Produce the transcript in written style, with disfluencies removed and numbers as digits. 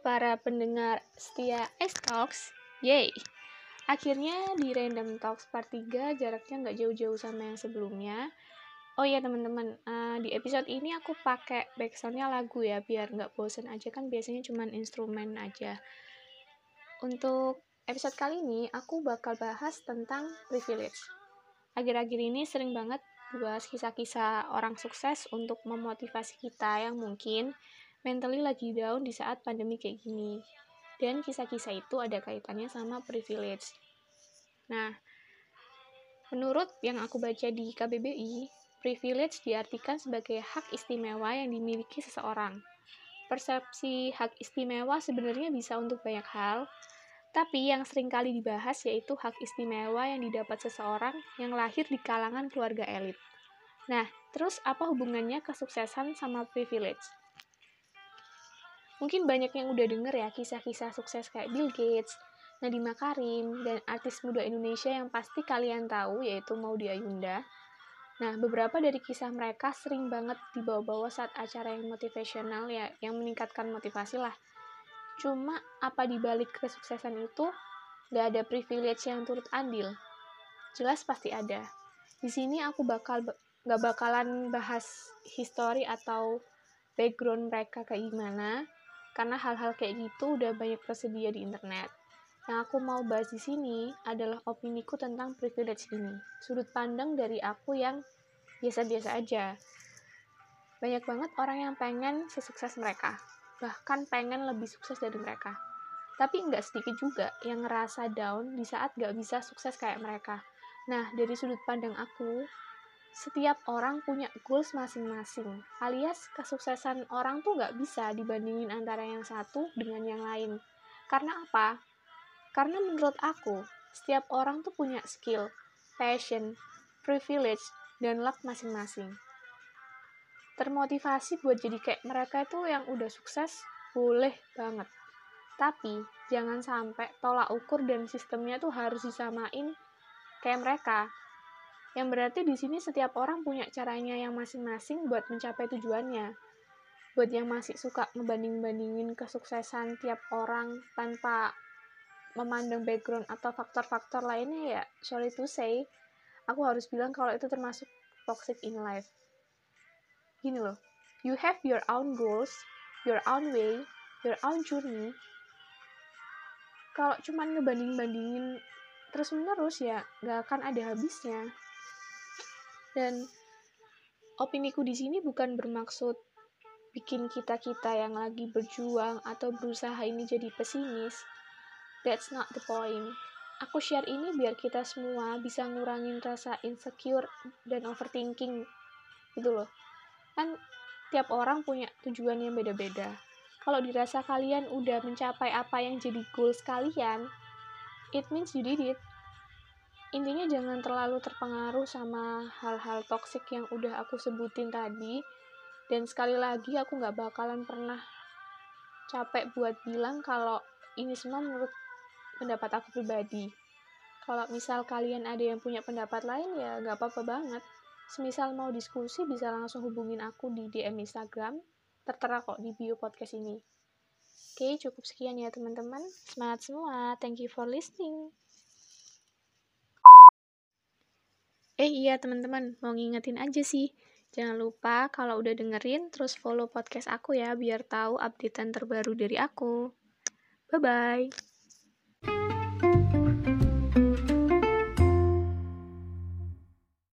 para pendengar setia S-Talks. Yeay! Akhirnya di Random Talks part 3 jaraknya nggak jauh-jauh sama yang sebelumnya. Oh iya teman-teman, di episode ini aku pakai backsoundnya lagu ya, biar nggak bosen aja, kan biasanya cuma instrumen aja. Untuk episode kali ini, aku bakal bahas tentang privilege. Akhir-akhir ini sering banget bahas kisah-kisah orang sukses untuk memotivasi kita yang mungkin mentally lagi down di saat pandemi kayak gini. Dan kisah-kisah itu ada kaitannya sama privilege. Nah, menurut yang aku baca di KBBI, privilege diartikan sebagai hak istimewa yang dimiliki seseorang. Persepsi hak istimewa sebenarnya bisa untuk banyak hal, tapi yang sering kali dibahas yaitu hak istimewa yang didapat seseorang yang lahir di kalangan keluarga elit. Nah, terus apa hubungannya kesuksesan sama privilege? Mungkin banyak yang udah denger ya kisah-kisah sukses kayak Bill Gates, Nadiem Makarim, dan artis muda Indonesia yang pasti kalian tahu yaitu Maudy Ayunda. Nah, beberapa dari kisah mereka sering banget dibawa-bawa saat acara yang motivasional ya, yang meningkatkan motivasi lah. Cuma apa dibalik kesuksesan itu gak ada privilege yang turut andil? Jelas pasti ada. Di sini aku gak bakalan bahas history atau background mereka kayak gimana, karena hal-hal kayak gitu udah banyak tersedia di internet. Yang aku mau bahas di sini adalah opiniku tentang privilege ini. Sudut pandang dari aku yang biasa-biasa aja. Banyak banget orang yang pengen sesukses mereka, bahkan pengen lebih sukses dari mereka. Tapi nggak sedikit juga yang ngerasa down di saat nggak bisa sukses kayak mereka. Nah, dari sudut pandang aku, setiap orang punya goals masing-masing, alias kesuksesan orang tuh nggak bisa dibandingin antara yang satu dengan yang lain. Karena apa? Karena menurut aku, setiap orang tuh punya skill, passion, privilege, dan luck masing-masing. Termotivasi buat jadi kayak mereka itu yang udah sukses, boleh banget. Tapi, jangan sampai tolak ukur dan sistemnya tuh harus disamain kayak mereka. Yang berarti di sini setiap orang punya caranya yang masing-masing buat mencapai tujuannya. Buat yang masih suka ngebanding-bandingin kesuksesan tiap orang tanpa memandang background atau faktor-faktor lainnya ya, sorry to say, aku harus bilang kalau itu termasuk toxic in life. Gini loh, you have your own goals, your own way, your own journey. Kalau cuman ngebanding-bandingin terus-menerus ya gak akan ada habisnya. Dan opiniku di sini bukan bermaksud bikin kita-kita yang lagi berjuang atau berusaha ini jadi pesimis. That's not the point. Aku share ini biar kita semua bisa ngurangin rasa insecure dan overthinking gitu loh. Kan tiap orang punya tujuan yang beda-beda. Kalau dirasa kalian udah mencapai apa yang jadi goals kalian, it means you did it. Intinya jangan terlalu terpengaruh sama hal-hal toksik yang udah aku sebutin tadi. Dan sekali lagi aku gak bakalan pernah capek buat bilang kalau ini semua menurut pendapat aku pribadi. Kalau misal kalian ada yang punya pendapat lain ya gak apa-apa banget. Semisal mau diskusi bisa langsung hubungin aku di DM Instagram. Tertera kok di bio podcast ini. Oke, cukup sekian ya teman-teman. Semangat semua. Thank you for listening. Iya teman-teman, mau ngingetin aja sih. Jangan lupa kalau udah dengerin, terus follow podcast aku ya, biar tahu updatean terbaru dari aku. Bye-bye.